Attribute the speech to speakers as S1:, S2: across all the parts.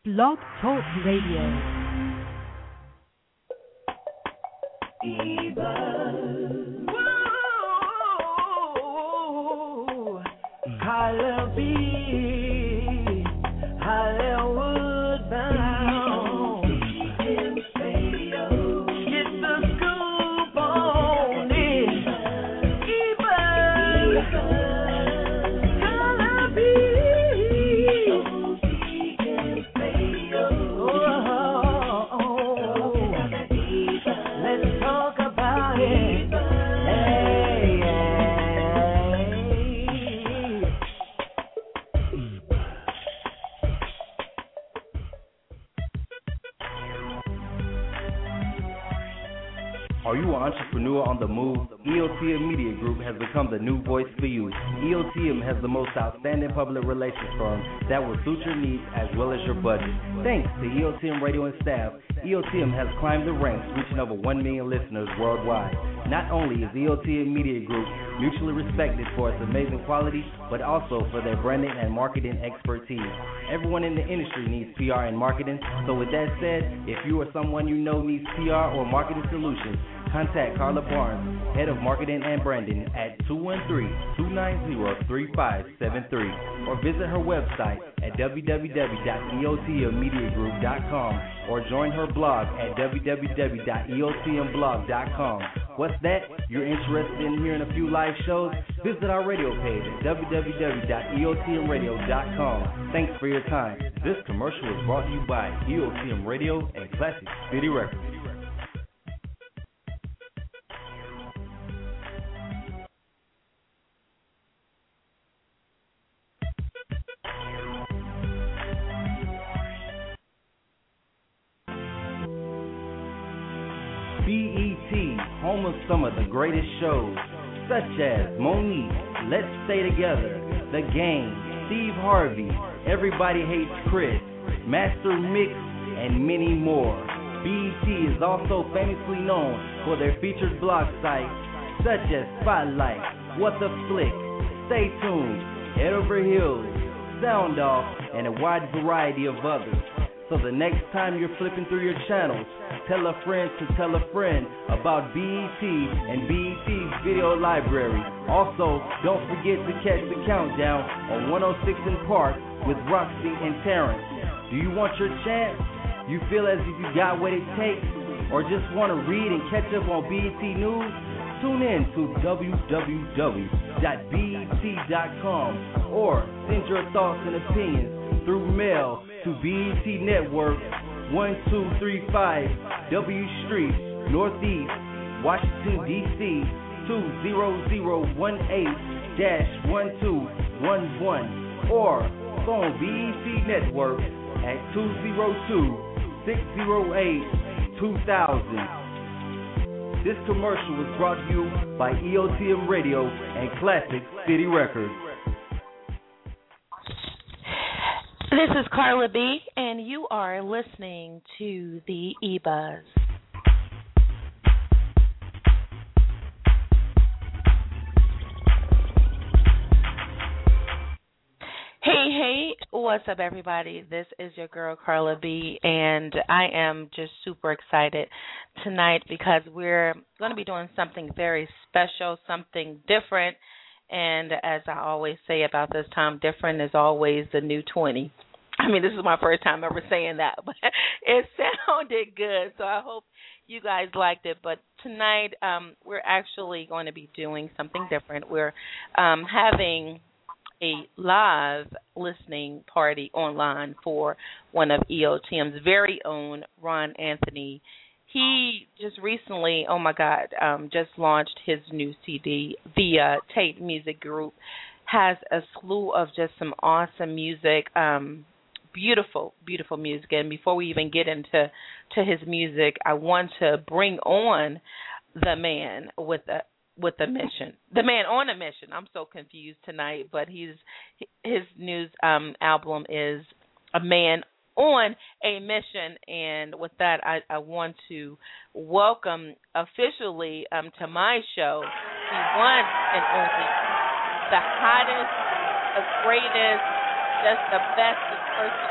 S1: Blog Talk Radio.
S2: Hollywood bound. Get the scoop on it. Let's talk about it.
S3: Are you an entrepreneur on the move? EOTM Media Group has become the new voice for you. EOTM has the most outstanding public relations firm that will suit your needs as well as your budget. Thanks to EOTM Radio and staff, EOTM has climbed the ranks, reaching over 1 million listeners worldwide. Not only is EOTM Media Group mutually respected for its amazing quality, but also for their branding and marketing expertise. Everyone in the industry needs PR and marketing, so with that said, if you or someone you know needs PR or marketing solutions, contact Carla Barnes, Head of Marketing and Branding at 213-290-3573 or visit her website at www.eotmmediagroup.com or join her blog at www.eotmblog.com. What's that? You're interested in hearing a few live shows? Visit our radio page at www.eotmradio.com. Thanks for your time. This commercial is brought to you by EOTM Radio and Classic City Records. BET, home of some of the greatest shows, such as Monique, Let's Stay Together, The Game, Steve Harvey, Everybody Hates Chris, Master Mix, and many more. BET is also famously known for their featured blog sites, such as Spotlight, What the Flick, Stay Tuned, Head Over Heels, Sound Off, and a wide variety of others. So the next time you're flipping through your channels, tell a friend to tell a friend about BET and BET's video library. Also, don't forget to catch the countdown on 106 in Park with Roxy and Terrence. Do you want your chance? You feel as if you got what it takes? Or just want to read and catch up on BET News? Tune in to www.bet.com or send your thoughts and opinions through mail to BET Network, 1235 W Street, Northeast, Washington, D.C., 20018-1211, or phone BET Network at 202-608-2000. This commercial was brought to you by EOTM Radio and Classic City Records.
S4: This is Carla B, and you are listening to the E-Buzz. Hey, what's up, everybody? This is your girl, Carla B, and I am just super excited tonight because we're going to be doing something very special, something different. And as I always say about this time, different is always the new 20. I mean, this is my first time ever saying that, but it sounded good, so I hope you guys liked it. But tonight we're actually going to be doing something different. We're having a live listening party online for one of EOTM's very own, Ron Anthony. He just recently, oh my God, just launched his new CD via Tate Music Group. Has a slew of just some awesome music, beautiful, beautiful music. And before we even get into his music, I want to bring on the man with a mission. The man on a mission. I'm so confused tonight, but his new album is A Man on a Mission, and with that, I want to welcome officially to my show the one and only, the hottest, the greatest, just the best person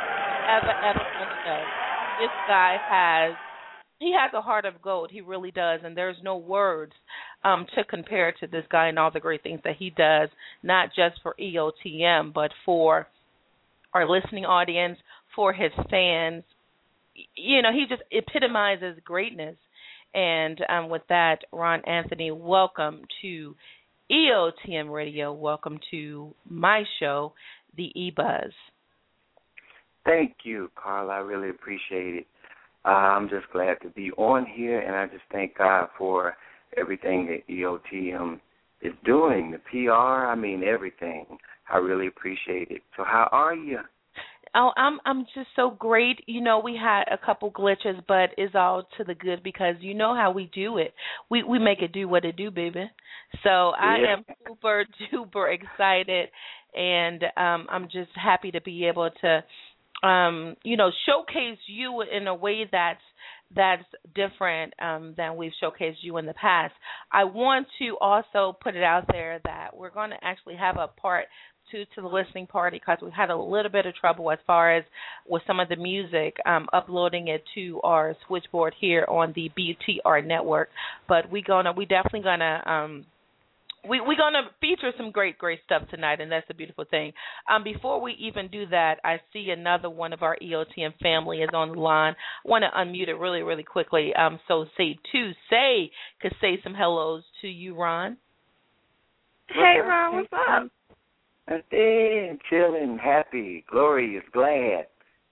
S4: ever want to know. This guy has a heart of gold. He really does, and there's no words to compare to this guy and all the great things that he does, not just for EOTM, but for our listening audience, for his fans. You know, he just epitomizes greatness. And with that, Ron Anthony, welcome to EOTM Radio. Welcome to my show, The E-Buzz.
S1: Thank you, Carla. I really appreciate it. I'm just glad to be on here, and I just thank God for everything that EOTM is doing, the PR, I mean everything. I really appreciate it. So how are you?
S4: Oh, I'm just so great. You know, we had a couple glitches, but it's all to the good because you know how we do it. We make it do what it do, baby. So I am super duper excited, and I'm just happy to be able to, showcase you in a way that's different than we've showcased you in the past. I want to also put it out there that we're going to actually have a part to the listening party because we had a little bit of trouble as far as with some of the music, uploading it to our switchboard here on the BTR network. But we're definitely gonna we're gonna feature some great stuff tonight, and that's the beautiful thing. Before we even do that, I see another one of our EOTM family is on the line. I want to unmute it really, really quickly. So could say some hellos to you, Ron.
S5: Hey, Ron, what's up?
S1: I'm chilling, happy, glorious, glad.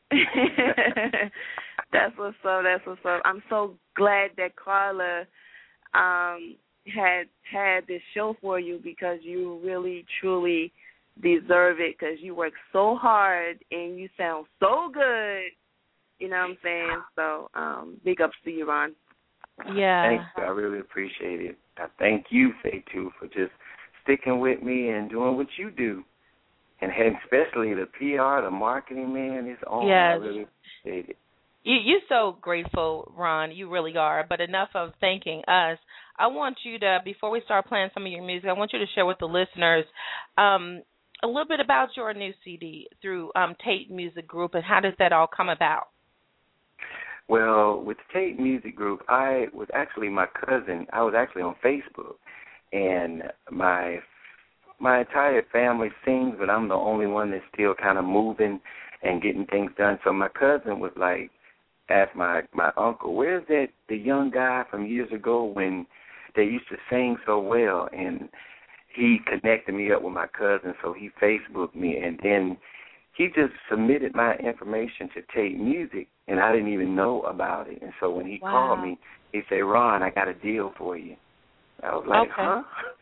S5: That's what's up. I'm so glad that Carla had this show for you because you really, truly deserve it because you work so hard and you sound so good. You know what I'm saying? So big ups to you, Ron.
S4: Yeah.
S1: Thank you. I really appreciate it. I thank you, Faye, too, for just sticking with me and doing what you do. And especially the PR, the marketing, man, is on.
S4: Yes.
S1: I really appreciate it.
S4: You're so grateful, Ron. You really are. But enough of thanking us. I want you to, before we start playing some of your music, I want you to share with the listeners a little bit about your new CD through Tate Music Group and how did that all come about?
S1: Well, with Tate Music Group, I was actually my cousin. I was actually on Facebook, and my entire family sings, but I'm the only one that's still kind of moving and getting things done. So my cousin was like, asked my uncle, where's the young guy from years ago when they used to sing so well? And he connected me up with my cousin, so he Facebooked me, and then he just submitted my information to Tate Music, and I didn't even know about it. And so when he called me, he said, Ron, I got a deal for you. I was like, huh?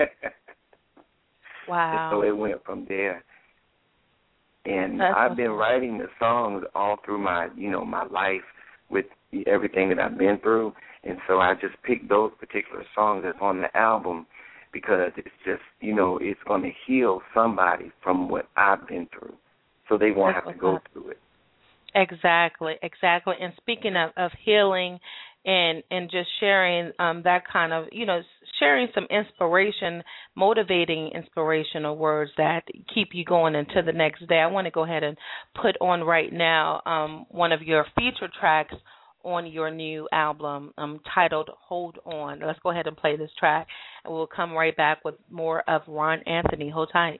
S4: Wow.
S1: And so it went from there. And
S4: That's
S1: I've been writing the songs all through my life with everything that I've been through. And so I just picked those particular songs that's on the album because it's just, it's going to heal somebody from what I've been through so they won't have to go through it.
S4: Exactly. And speaking of healing and just sharing that kind of, sharing some inspiration, motivating inspirational words that keep you going into the next day, I want to go ahead and put on right now one of your feature tracks on your new album titled Hold On. Let's go ahead and play this track, and we'll come right back with more of Ron Anthony. Hold tight.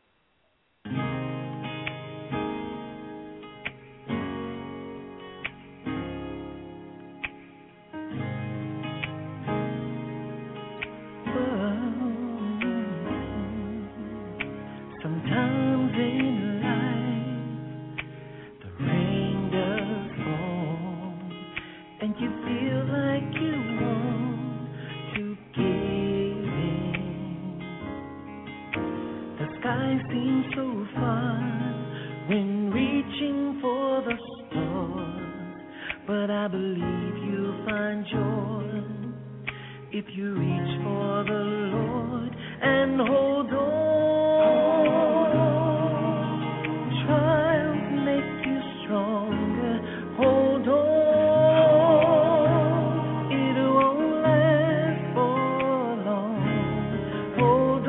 S2: Sometimes in life, the rain does fall, and you feel like you want to give in. The sky seems so far when reaching for the stars, but I believe you'll find joy if you reach for the Lord and hold on. Trials make you stronger. Hold on. It won't last for long. Hold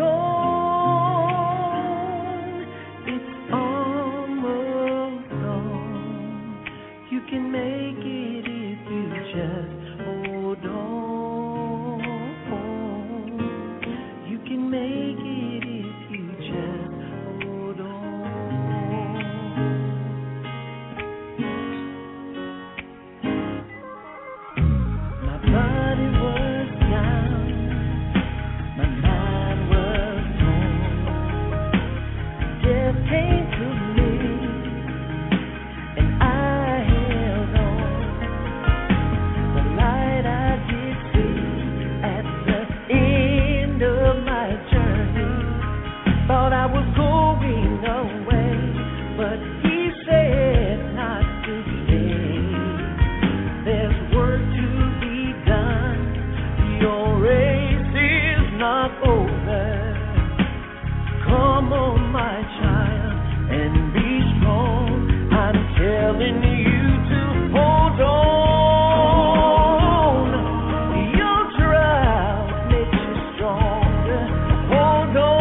S2: on. It's almost gone. You can make it if you just hold on. You can make it if you just hold on. My body was down, my mind was torn. Death came to me. Thought I was going away, but he said not today. There's work to be done. Your race is not over. Come on, my child, and be strong. I'm telling you to hold on. Your trials make you stronger. Hold on.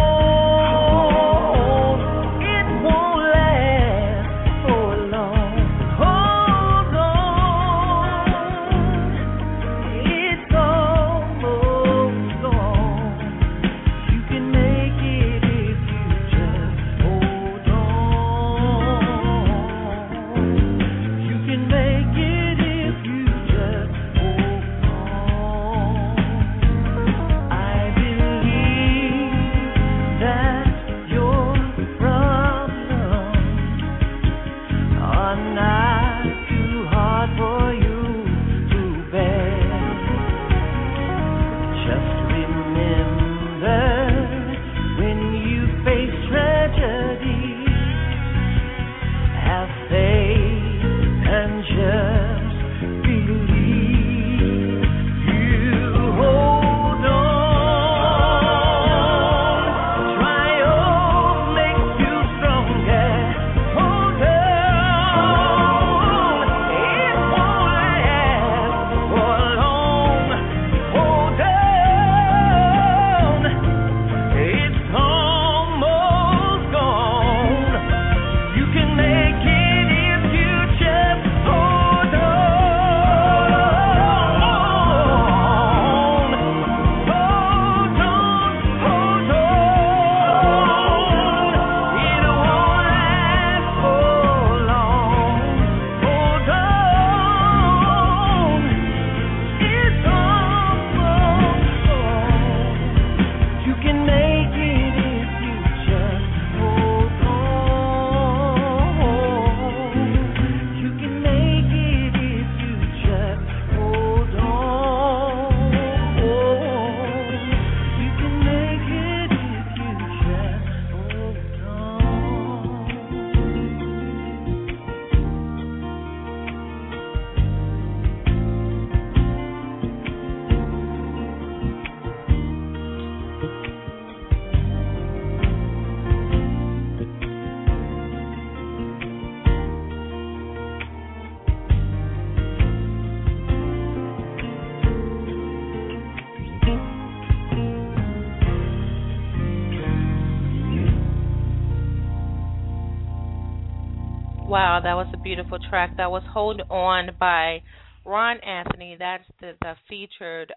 S4: Wow, that was a beautiful track. That was Hold On by Ron Anthony. That's the featured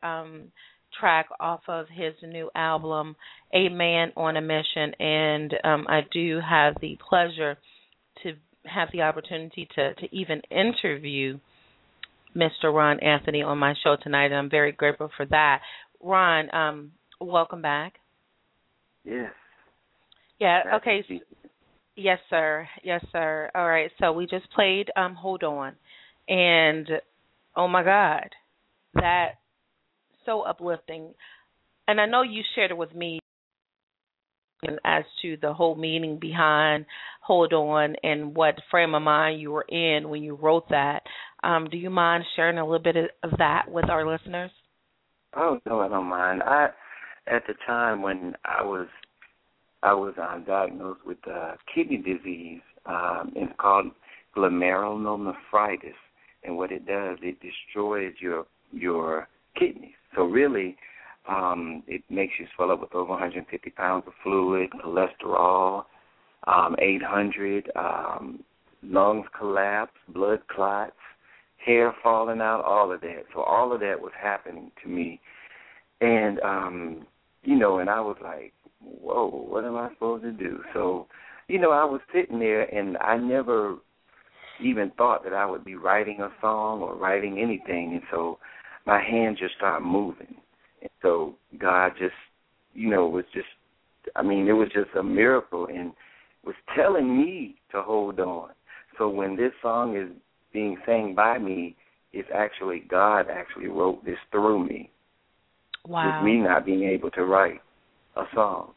S4: track off of his new album, A Man on a Mission. And I do have the pleasure to have the opportunity to even interview Mr. Ron Anthony on my show tonight, and I'm very grateful for that. Ron, welcome back.
S1: Yes.
S4: Yeah, okay. Yes, sir. Yes, sir. All right, so we just played Hold On, and oh, my God, that so uplifting. And I know you shared it with me as to the whole meaning behind Hold On and what frame of mind you were in when you wrote that. Do you mind sharing a little bit of that with our listeners?
S1: Oh, no, I don't mind. At the time when I was diagnosed with kidney disease. It's called glomerulonephritis, and what it does, it destroys your kidneys. So really, it makes you swell up with over 150 pounds of fluid, cholesterol, 800, lungs collapse, blood clots, hair falling out, all of that. So all of that was happening to me. And, and I was like, whoa, what am I supposed to do? So, I was sitting there, and I never even thought that I would be writing a song or writing anything. And so my hands just started moving. And so God just, it was just a miracle and was telling me to hold on. So when this song is being sang by me, it's actually God actually wrote this through me.
S4: Wow.
S1: With me not being able to write a song.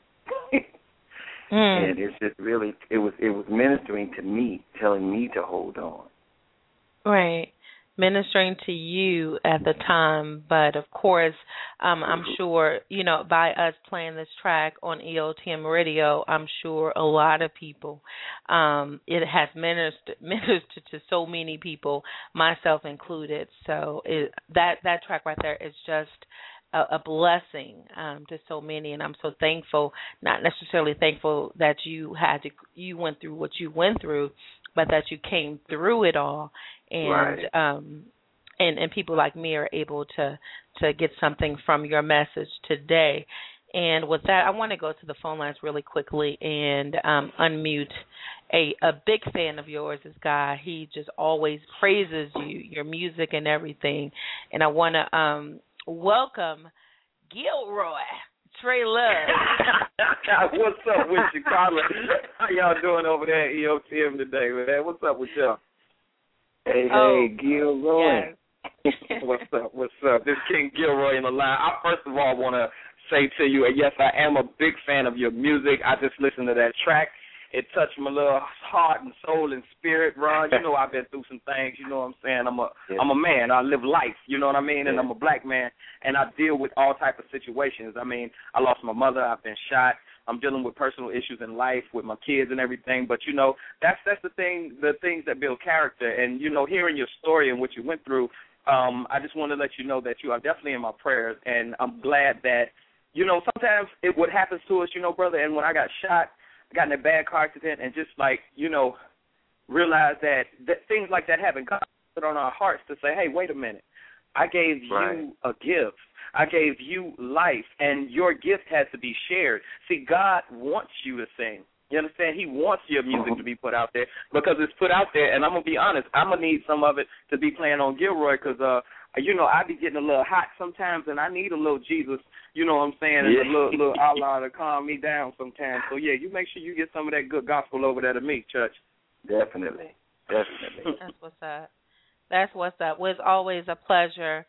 S1: And it's just really, it was ministering to me, telling me to hold on.
S4: Right. Ministering to you at the time, but of course, I'm sure, by us playing this track on EOTM Radio, I'm sure a lot of people, it has ministered to so many people, myself included. So that track right there is just a blessing to so many, and I'm so thankful. Not necessarily thankful that you went through what you went through, but that you came through it all, and
S1: right.
S4: And people like me are able to get something from your message today. And with that, I want to go to the phone lines really quickly and unmute a big fan of yours, this guy. He just always praises you, your music and everything. And I want to welcome Gilroy, Trey Love.
S6: What's up with you, Carla? How y'all doing over there at EOTM today, man? What's up with y'all?
S1: Hey, Gilroy.
S4: Yes.
S6: What's up? This is King Gilroy in the line. I first of all want to say to you, yes, I am a big fan of your music. I just listened to that track. It touched my little heart and soul and spirit, Ron. You know I've been through some things, you know what I'm saying? I'm a man. I live life, you know what I mean? And I'm a black man, and I deal with all type of situations. I mean, I lost my mother. I've been shot. I'm dealing with personal issues in life with my kids and everything. But, that's the things that build character. And, hearing your story and what you went through, I just want to let you know that you are definitely in my prayers. And I'm glad that, sometimes what happens to us, brother, and when I got shot, I got in a bad car accident and just realize that things like that happen. God put it on our hearts to say, hey, wait a minute. I gave you a gift. I gave you life, and your gift has to be shared. See, God wants you to sing. You understand? He wants your music to be put out there because it's put out there, and I'm going to be honest, I'm going to need some of it to be playing on Gilroy because, I be getting a little hot sometimes, and I need a little Jesus, you know what I'm saying, and a little Allah to calm me down sometimes. So, yeah, you make sure you get some of that good gospel over there to me, church.
S1: Definitely.
S4: That's what's up. Well, it's always a pleasure,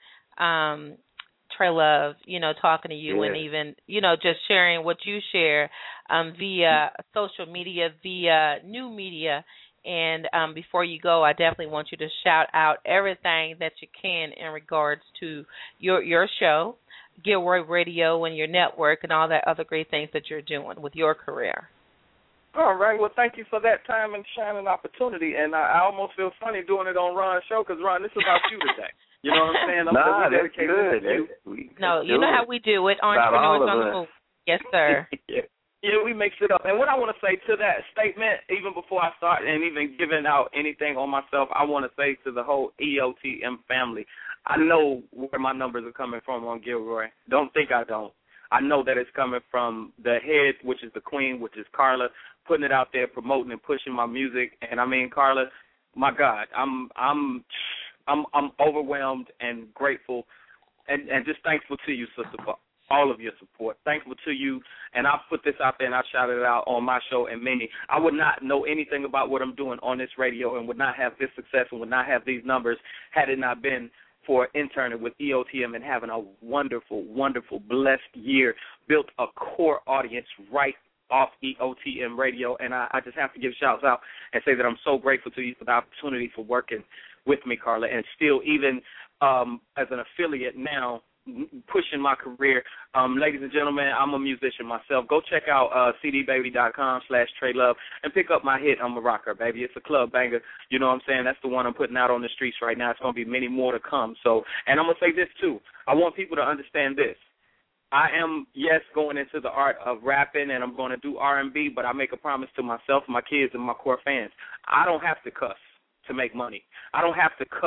S4: Trey Love, talking to you and even, just sharing what you share via social media, via new media. And before you go, I definitely want you to shout out everything that you can in regards to your show, Gilroy Radio, and your network and all that other great things that you're doing with your career.
S6: All right. Well, thank you for that time and shining opportunity. And I almost feel funny doing it on Ron's show because, Ron, this is about you today. You know what I'm saying?
S1: That's good.
S4: No, you know how we do it. Entrepreneurs on the move. Yes, sir.
S6: Yeah, we mix it up. And what I want to say to that statement, even before I start and even giving out anything on myself, I want to say to the whole EOTM family, I know where my numbers are coming from on Gilroy. Don't think I don't. I know that it's coming from the head, which is the queen, which is Carla, putting it out there, promoting and pushing my music. And I mean, Carla, my God, I'm overwhelmed and grateful and just thankful to you, sister, for all of your support. Thankful to you, and I'll put this out there and I'll shout it out on my show and many. I would not know anything about what I'm doing on this radio and would not have this success and would not have these numbers had it not been for interning with EOTM and having a wonderful, wonderful, blessed year, built a core audience right off EOTM radio, and I just have to give shouts out and say that I'm so grateful to you for the opportunity for working with me, Carla, and still even as an affiliate now, pushing my career. Ladies and gentlemen, I'm a musician myself. Go check out cdbaby.com/TreyLove and pick up my hit, I'm a Rocker, baby. It's a club banger. You know what I'm saying? That's the one I'm putting out on the streets right now. It's going to be many more to come. So, and I'm going to say this, too. I want people to understand this. I am, yes, going into the art of rapping, and I'm going to do R&B, but I make a promise to myself, my kids, and my core fans. I don't have to cuss to make money. I don't have to cuss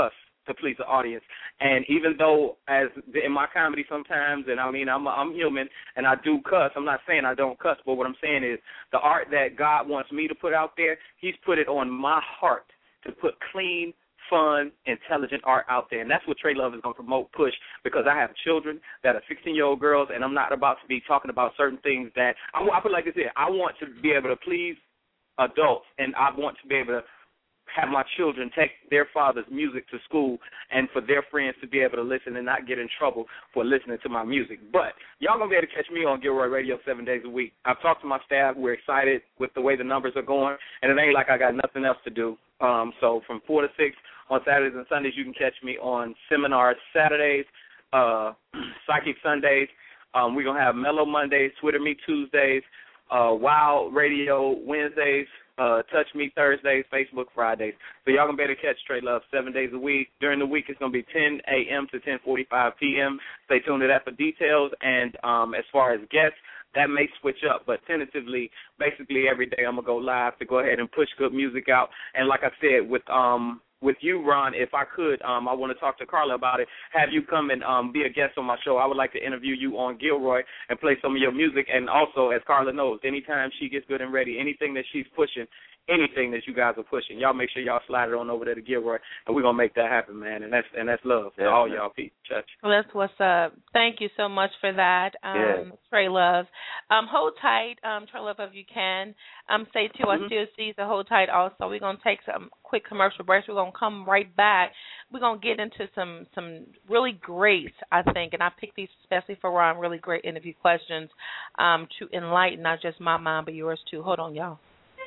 S6: to please the audience. And even though as in my comedy sometimes, and I mean, I'm human and I do cuss. I'm not saying I don't cuss, but what I'm saying is the art that God wants me to put out there, he's put it on my heart to put clean, fun, intelligent art out there. And that's what Trey Love is going to promote, push, because I have children that are 16-year-old girls, and I'm not about to be talking about certain things that I put it like this here. I want to be able to please adults, and I want to be able to have my children take their father's music to school and for their friends to be able to listen and not get in trouble for listening to my music. But y'all going to be able to catch me on Gilroy Radio 7 days a week. I've talked to my staff. We're excited with the way the numbers are going, and it ain't like I got nothing else to do. So from 4 to 6 on Saturdays and Sundays, you can catch me on Seminars Saturdays, Psychic Sundays. We're going to have Mellow Mondays, Twitter Me Tuesdays, Wild Radio Wednesdays, Touch Me Thursdays, Facebook Fridays. So y'all going to be able to catch Trey Love 7 days a week. During the week, it's going to be 10 a.m. to 10:45 p.m. Stay tuned to that for details. And as far as guests, that may switch up, but tentatively, basically every day I'm going to go live to go ahead and push good music out. And like I said, with you, Ron, if I could, I want to talk to Carla about it, have you come and be a guest on my show. I would like to interview you on Gilroy and play some of your music. And also, as Carla knows, anytime she gets good and ready, anything that she's pushing, anything that you guys are pushing, y'all make sure y'all slide it on over there to Gilroy, and we're going to make that happen, man. And that's love to all y'all people. Church.
S4: Well, that's what's up. Thank you so much for that, Trey Love. Hold tight, Trey Love, if you can. Say, too, I still see the hold tight also. We're going to take some quick commercial breaks. We're going to come right back. We're going to get into some really great, I think, and I picked these especially for Ron, really great interview questions to enlighten not just my mind but yours, too. Hold on, y'all.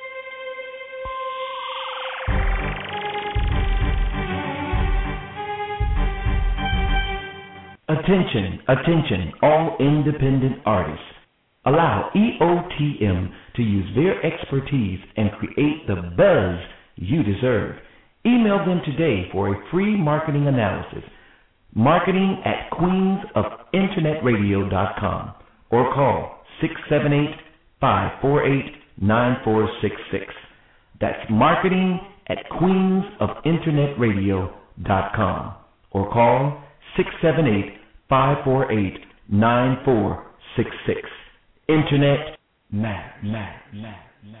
S3: Attention, attention, all independent artists. Allow EOTM to use their expertise and create the buzz you deserve. Email them today for a free marketing analysis. marketing@queensofinternetradio.com or call 678-548-9466. That's marketing@queensofinternetradio.com or call 678-548-9466. Internet matter.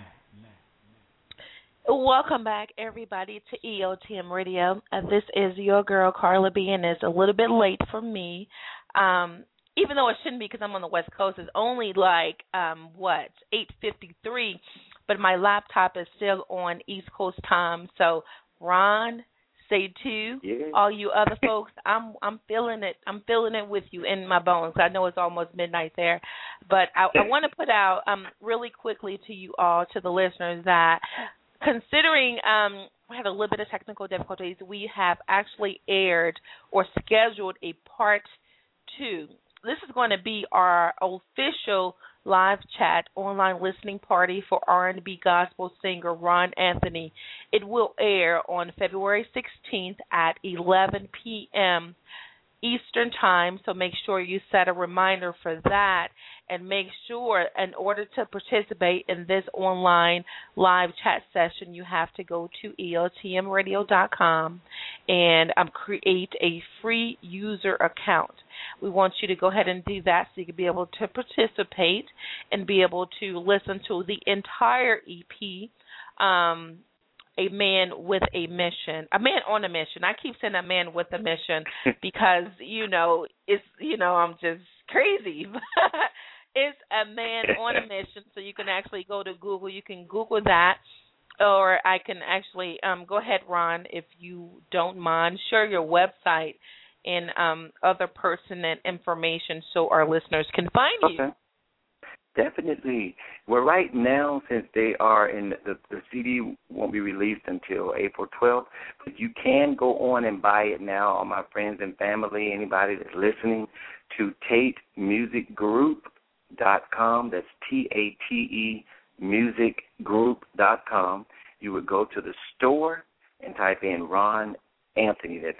S4: Welcome back, everybody, to EOTM Radio. This is your girl, Carla B, and it's a little bit late for me. Even though it shouldn't be because I'm on the West Coast. It's only like, 8:53, but my laptop is still on East Coast time. So, Ron, say too, all you other folks, I'm feeling it. I'm feeling it with you in my bones. I know it's almost midnight there, but I want to put out really quickly to you all, to the listeners, that considering we had a little bit of technical difficulties, we have actually aired or scheduled a part 2. This is going to be our official live chat online listening party for R&B gospel singer Ron Anthony. It will air on February 16th at 11 p.m. Eastern Time, so make sure you set a reminder for that, and make sure in order to participate in this online live chat session, you have to go to EOTMradio.com and create a free user account. We want you to go ahead and do that so you can be able to participate and be able to listen to the entire EP, A Man with a Mission, a man on a mission. I keep saying a man with a mission because, I'm just crazy. It's a man on a mission, so you can actually go to Google. You can Google that, or I can actually go ahead, Ron, if you don't mind, share your website and other pertinent information so our listeners can find you.
S1: Definitely. Well, right now, since they are in the CD won't be released until April 12th, but you can go on and buy it now, all my friends and family, anybody that's listening, to TateMusicGroup.com. That's TATE musicgroup.com. You would go to the store and type in Ron Anthony. That's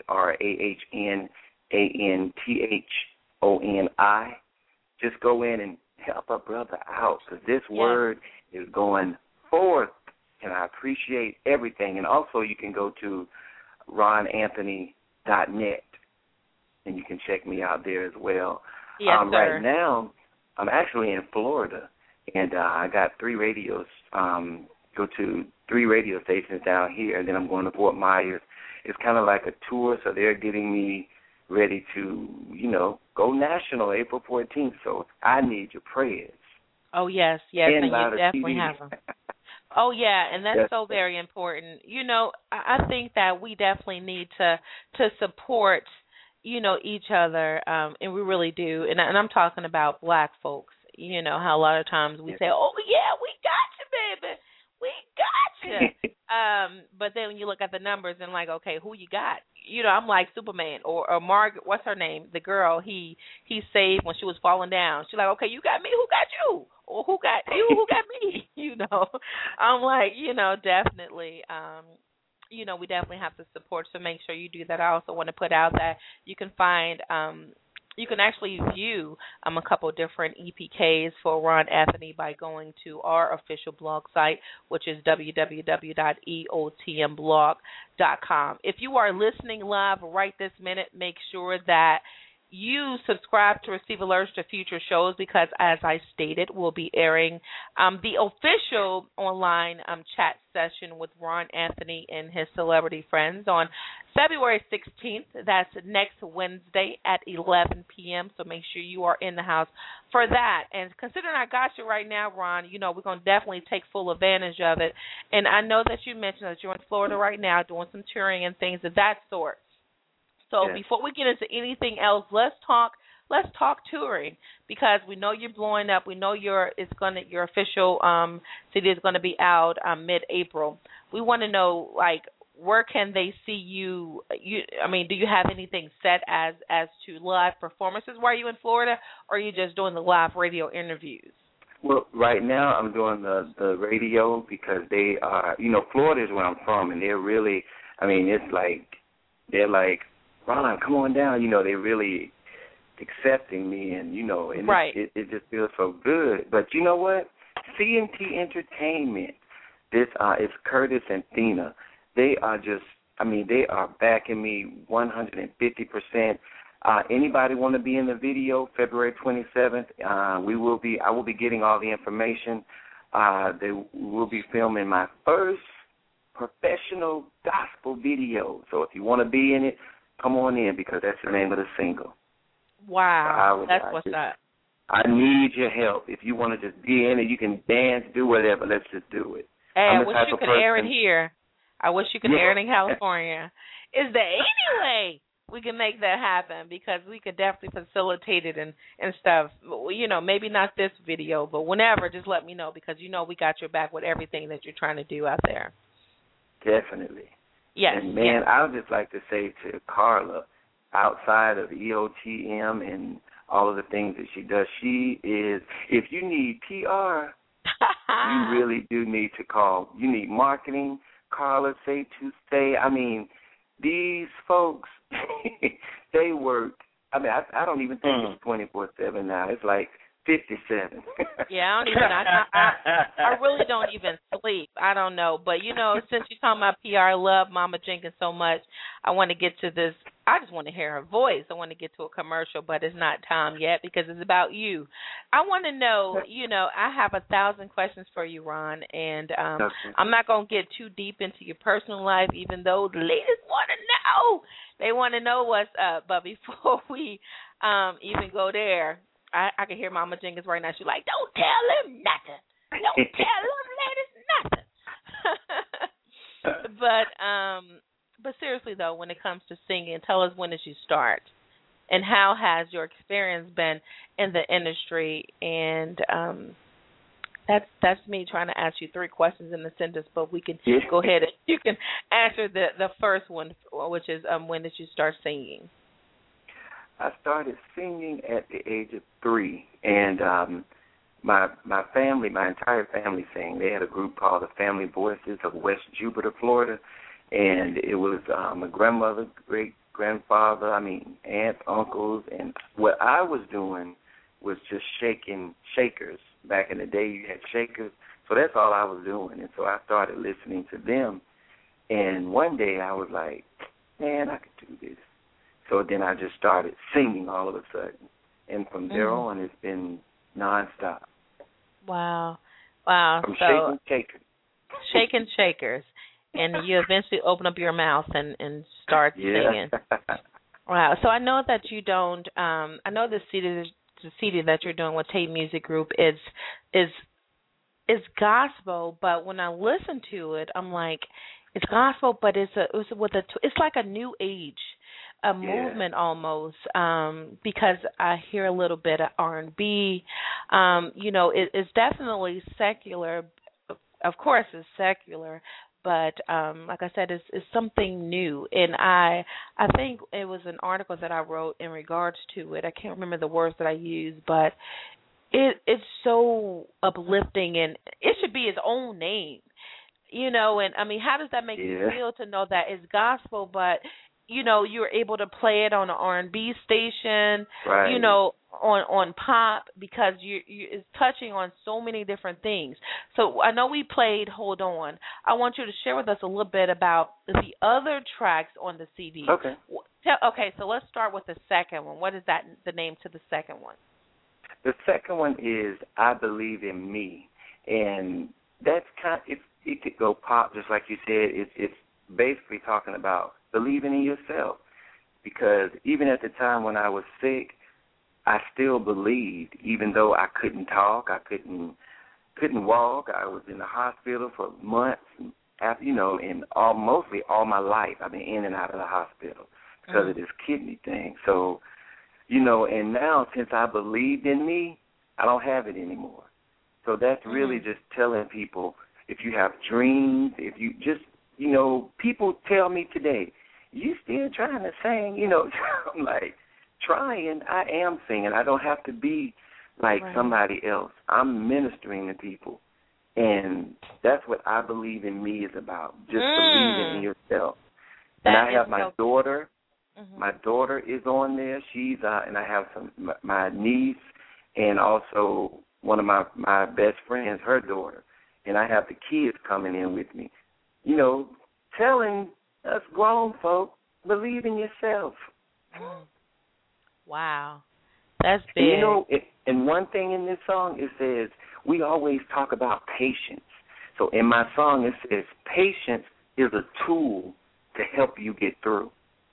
S1: RAHNANTHONI. Just go in and help a brother out, because this word is going forth, and I appreciate everything. And also you can go to Ron Anthony and you can check me out there as well.
S4: Yes, sir.
S1: Right now, I'm actually in Florida, and I got 3 radios. Go to 3 radio stations down here, and then I'm going to Fort Myers. It's kind of like a tour, so they're getting me ready to, go national April 14th. So I need your prayers.
S4: Oh, yes, and you definitely
S1: TV.
S4: have them. Oh, yeah, and that's so very important. I think that we definitely need to support, each other, and we really do. And I'm talking about black folks. How a lot of times we say, oh, yeah, we got you, baby. We got you. But then when you look at the numbers and like, okay, who you got? I'm like Superman or Margaret, what's her name? The girl he saved when she was falling down. She's like, okay, you got me, who got you? Or who got you, who got me? I'm like, definitely, we definitely have to support, so make sure you do that. I also want to put out that you can find you can actually view a couple different EPKs for Ron Anthony by going to our official blog site, which is www.eotmblog.com. If you are listening live right this minute, make sure that you subscribe to receive alerts to future shows because, as I stated, we'll be airing the official online chat session with Ron Anthony and his celebrity friends on February 16th. That's next Wednesday at 11 p.m., so make sure you are in the house for that. And considering I got you right now, Ron, we're going to definitely take full advantage of it. And I know that you mentioned that you're in Florida right now doing some touring and things of that sort. So before we get into anything else, let's talk touring because we know you're blowing up. We know your official CD is going to be out mid-April. We want to know where can they see you? Do you have anything set as to live performances while you're in Florida, or are you just doing the live radio interviews?
S1: Well, right now I'm doing the radio because they are, Florida is where I'm from, and they're really, it's like they're like, Ron, come on down. They're really accepting me, and and
S4: right.
S1: it just feels so good. But you know what? CNT Entertainment. This is Curtis and Thina. They are just, they are backing me 150%. Anybody want to be in the video? February 27th. I will be getting all the information. They will be filming my first professional gospel video. So if you want to be in it, come on in because that's the name of the single.
S4: Wow, that's what's up.
S1: I need your help. If you want to just be in it, you can dance, do whatever. Let's just do it.
S4: Hey, I wish you could air it here. I wish you could air it in California. Is there any way we can make that happen? Because we could definitely facilitate it and stuff. Maybe not this video, but whenever, just let me know because we got your back with everything that you're trying to do out there.
S1: Definitely.
S4: Yes.
S1: And, man, I would just like to say to Carla, outside of EOTM and all of the things that she does, she is, if you need PR, you really do need to call. You need marketing, Carla, say. These folks, they work. I don't even think it's 24/7 now. It's like 57.
S4: Yeah, I really don't even sleep. I don't know. But, since you're talking about PR, I love Mama Jenkins so much. I want to get to this. I just want to hear her voice. I want to get to a commercial, but it's not time yet because it's about you. I want to know, I have 1,000 questions for you, Ron, and I'm not going to get too deep into your personal life, even though the ladies want to know. They want to know what's up. But before we even go there, I can hear Mama Jenkins right now. She's like, don't tell him nothing. Don't tell them ladies nothing. But seriously, though, when it comes to singing, tell us when did you start? And how has your experience been in the industry? And that's me trying to ask you 3 questions in the sentence, but we can go ahead and you can answer the first one, which is when did you start singing?
S1: I started singing at the age of 3, and my entire family sang. They had a group called the Family Voices of West Jupiter, Florida, and it was my grandmother, great-grandfather, aunts, uncles, and what I was doing was just shaking shakers. Back in the day, you had shakers, so that's all I was doing, and so I started listening to them, and one day I was like, man, I could do this. so then I just started singing all of a sudden. And from there on, it's been nonstop.
S4: Wow.
S1: From
S4: So
S1: shaking
S4: shakers. And you eventually open up your mouth and start singing. Wow. So I know that you don't. I know the CD that you're doing with Tate Music Group is gospel, but when I listen to it, I'm like, it's gospel, but it's like a new age, movement almost. Because I hear a little bit of R&B. It's definitely secular. Of course, it's secular. But like I said, it's something new, and I think it was an article that I wrote in regards to it. I can't remember the words that I used, but it's so uplifting, and it should be its own name, And I mean, how does that make you feel to know that it's gospel, but you're able to play it on an R&B station,
S1: right.
S4: On pop, because it's touching on so many different things. So I know we played Hold On. I want you to share with us a little bit about the other tracks on the CD.
S1: Okay.
S4: Okay, so let's start with the second one. What is the name to the second one?
S1: The second one is I Believe in Me, and that's it could go pop, just like you said. It's basically talking about believing in yourself, because even at the time when I was sick, I still believed, even though I couldn't talk, I couldn't walk. I was in the hospital for months, after, and mostly all my life I've been in and out of the hospital because of this kidney thing. So, and now since I believed in me, I don't have it anymore. So that's really just telling people, if you have dreams, if you just, people tell me today, you still trying to sing, I'm like, trying, I am singing. I don't have to be like somebody else. I'm ministering to people. And that's what I Believe in Me is about, just believing in yourself. And I have my daughter. My daughter is on there. She's and I have my niece and also one of my best friends, her daughter. And I have the kids coming in with me, telling us grown folk, believe in yourself.
S4: Wow. That's big.
S1: And one thing in this song, it says, we always talk about patience. So in my song, it says, patience is a tool to help you get through.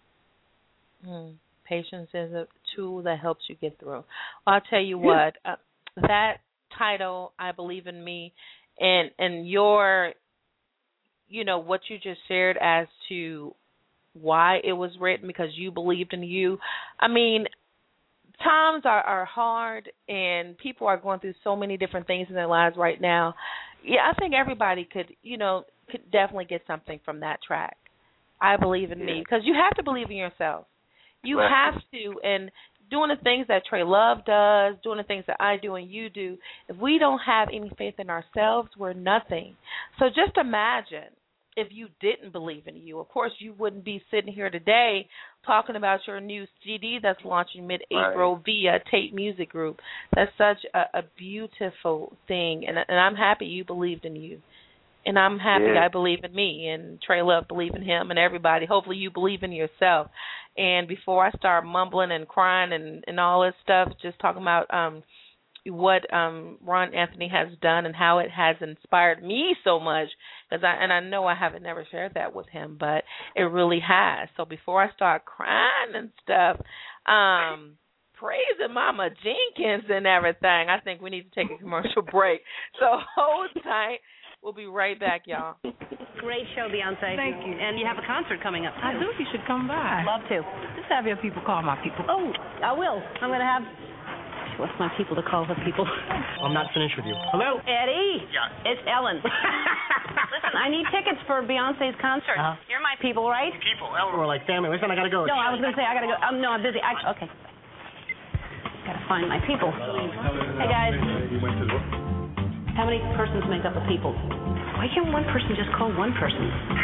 S4: Patience is a tool that helps you get through. Well, I'll tell you what, that title, I Believe in Me, and your, what you just shared as to why it was written, because you believed in you. I mean, times are hard, and people are going through so many different things in their lives right now. Yeah, I think everybody could definitely get something from that track. I Believe in Me, because you have to believe in yourself. You have to, and doing the things that Trey Love does, doing the things that I do and you do, if we don't have any faith in ourselves, we're nothing. So just imagine if you didn't believe in you. Of course, you wouldn't be sitting here today talking about your new CD that's launching mid-April via Tate Music Group. That's such a beautiful thing, and I'm happy you believed in you. And I'm happy I believe in me, and Trey Love believe in him, and everybody. Hopefully you believe in yourself. And before I start mumbling and crying and all this stuff, just talking about what Ron Anthony has done and how it has inspired me so much, because I know I haven't never shared that with him, but it really has. So before I start crying and stuff, praising Mama Jenkins and everything, I think we need to take a commercial break. So hold tight. We'll be right back, y'all.
S7: Great show, Beyonce.
S8: Thank you.
S7: And you have a concert coming up, too.
S8: I do. You should come by.
S7: Love to.
S8: Just have your people call my people.
S7: Oh, I will. I'm going to have... What's my people to call her people?
S9: I'm not finished with you. Hello?
S7: Eddie. Yeah. It's Ellen. Listen, I need tickets for Beyonce's concert. You're my people, right?
S9: People. We're like family. Listen, I got to go.
S7: No, I was going to say I got to go. No, I'm busy. Okay. Got to find my people. Hey, guys. How many persons make up a people? Why can't one person just call one person?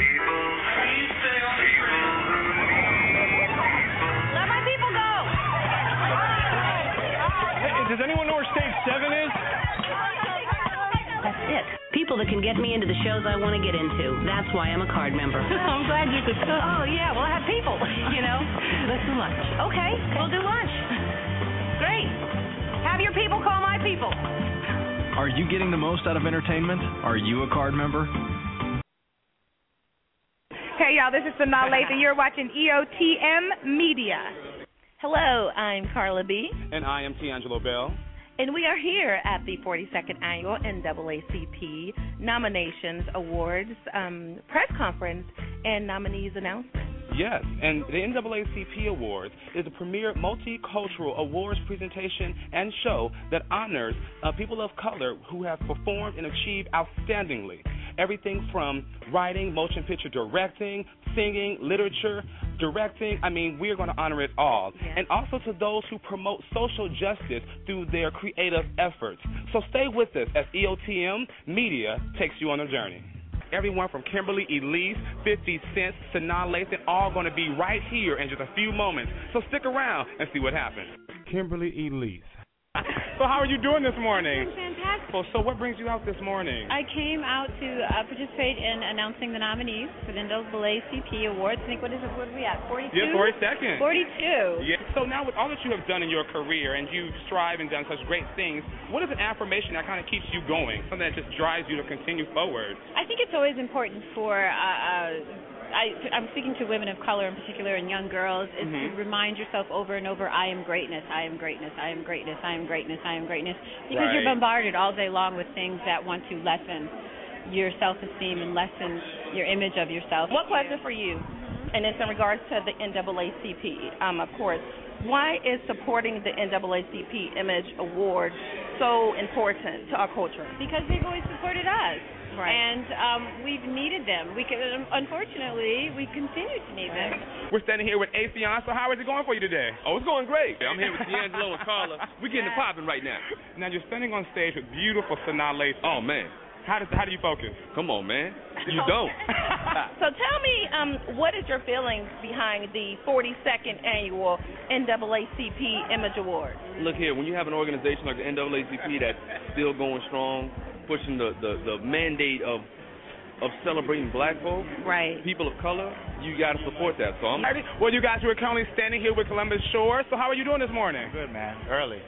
S7: Let my people go!
S9: Hey, does anyone know where stage 7 is?
S7: That's it. People that can get me into the shows I want to get into. That's why I'm a card member.
S8: I'm glad you could come.
S7: Oh, yeah. Well, I have people,
S8: Listen, lunch.
S7: Okay, we'll do lunch. Great. Have your people call my people.
S10: Are you getting the most out of entertainment? Are you a card member?
S11: Hey, y'all, this is Sanaa Lathan. You're watching EOTM Media.
S4: Hello, I'm Carla B.
S12: And I am D'Angelo Bell.
S4: And we are here at the 42nd Annual NAACP Nominations Awards press conference and nominees announcement.
S12: Yes, and the NAACP Awards is a premier multicultural awards presentation and show that honors people of color who have performed and achieved outstandingly. Everything from writing, motion picture directing, singing, literature, directing. I mean, we're going to honor it all.
S4: Yes.
S12: And also to those who promote social justice through their creative efforts. So stay with us as EOTM Media takes you on a journey. Everyone from Kimberly Elise, 50 Cent, Sanaa Lathan, all going to be right here in just a few moments. So stick around and see what happens. Kimberly Elise. So how are you doing this morning?
S13: Fantastic.
S12: So what brings you out this morning?
S13: I came out to participate in announcing the nominees for the NAACP Awards. I think, what are we at, 42?
S12: Yeah, 42nd.
S13: 42.
S12: Yeah. So now with all that you have done in your career and you've strived and done such great things, what is an affirmation that kind of keeps you going, something that just drives you to continue forward?
S13: I think it's always important for I'm speaking to women of color in particular and young girls, is to remind yourself over and over, I am greatness, I am greatness, I am greatness, I am greatness, I am greatness. Because you're bombarded all day long with things that want to lessen your self-esteem and lessen your image of yourself.
S4: One question for you, and it's in regards to the NAACP, of course. Why is supporting the NAACP Image Award so important to our culture?
S13: Because they've always supported us.
S4: Right.
S13: And we've needed them. Unfortunately, we continue to need them.
S12: We're standing here with Afion. So how is it going for you today?
S14: Oh, it's going great. I'm here with D'Angelo and Carla. We're getting it popping right now.
S12: Now you're standing on stage with beautiful Sanaa Lathan.
S14: Oh, man.
S12: How do you focus?
S14: Come on, man. You don't.
S4: So tell me, what is your feelings behind the 42nd Annual NAACP Image Award?
S14: Look here, when you have an organization like the NAACP that's still going strong, pushing the mandate of celebrating black folk, people of color, you got to support that. So I'm
S12: well, you guys, we're currently standing here with Columbus Shore. So how are you doing this morning?
S15: Good, man. Early.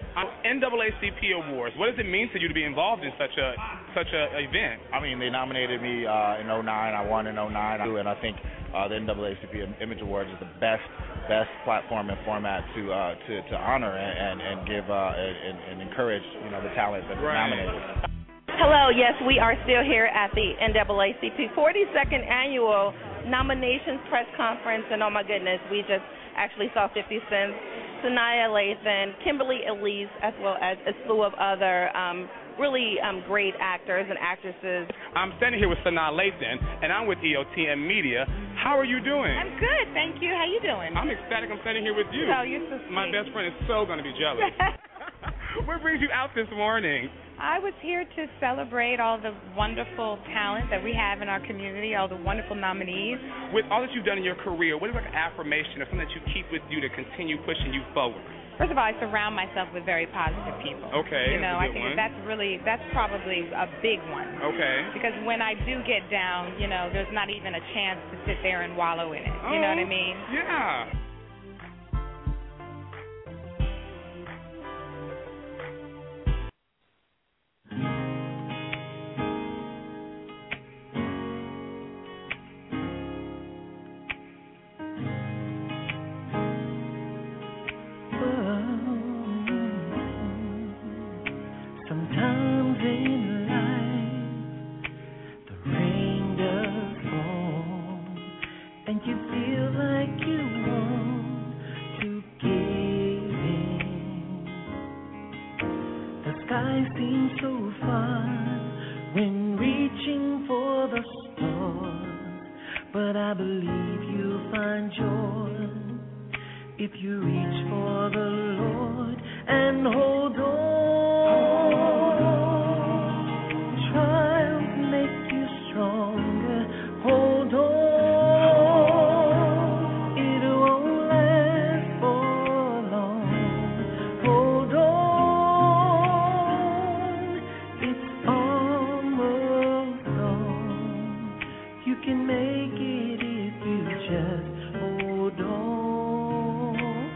S12: NAACP Awards. What does it mean to you to be involved in such a event?
S15: I mean, they nominated me in 09. I won in 09, and I think the NAACP Image Awards is the best platform and format to honor and give and encourage the talent that's nominated.
S4: Hello, yes, we are still here at the NAACP 42nd Annual Nominations Press Conference, and oh my goodness, we just actually saw 50 Cent, Sanaa Lathan, Kimberly Elise, as well as a slew of other really great actors and actresses.
S12: I'm standing here with Sanaa Lathan, and I'm with EOTM Media. How are you doing?
S11: I'm good, thank you. How you doing?
S12: I'm ecstatic. I'm standing here with you.
S11: Oh, you're so sweet.
S12: My best friend is so going to be jealous. What brings you out this morning?
S11: I was here to celebrate all the wonderful talent that we have in our community, all the wonderful nominees.
S12: With all that you've done in your career, what is like an affirmation or something that you keep with you to continue pushing you forward?
S11: First of all, I surround myself with very positive people.
S12: Okay,
S11: I think that's probably a big one.
S12: Okay.
S11: Because when I do get down, there's not even a chance to sit there and wallow in it. You know what I mean?
S12: Yeah.
S2: Sometimes in life the rain does fall, and you feel like you want to give in. The sky seems so far when reaching for the stars, but I believe you'll find joy if you reach for the Lord and hold on. Trials make you stronger. Hold on. It won't last for long. Hold on. It's almost gone. You can make it if you just hold on.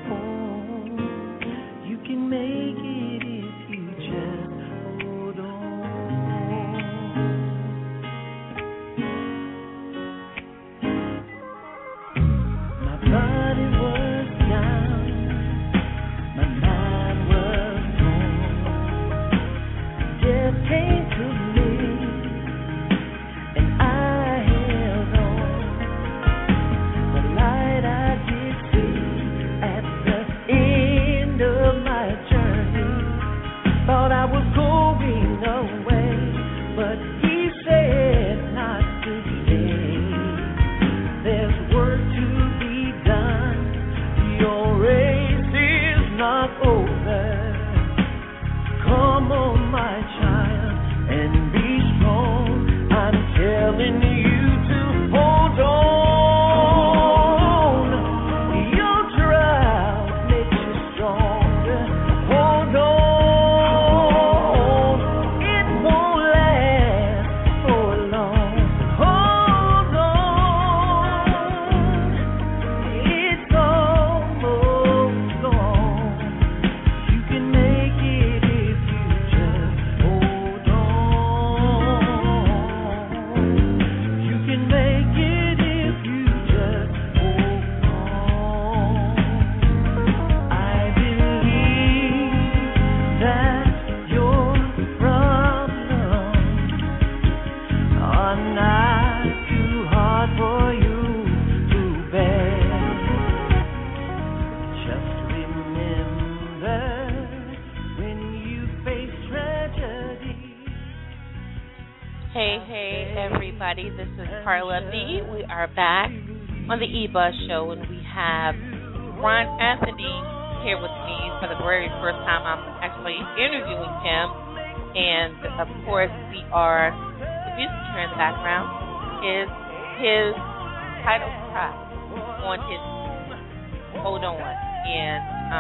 S4: Hey, everybody. This is Carla B. We are back on the E-Buzz Show, and we have Ron Anthony here with me for the very first time. I'm actually interviewing him. And, of course, the music here in the background is his title track on his Hold On. And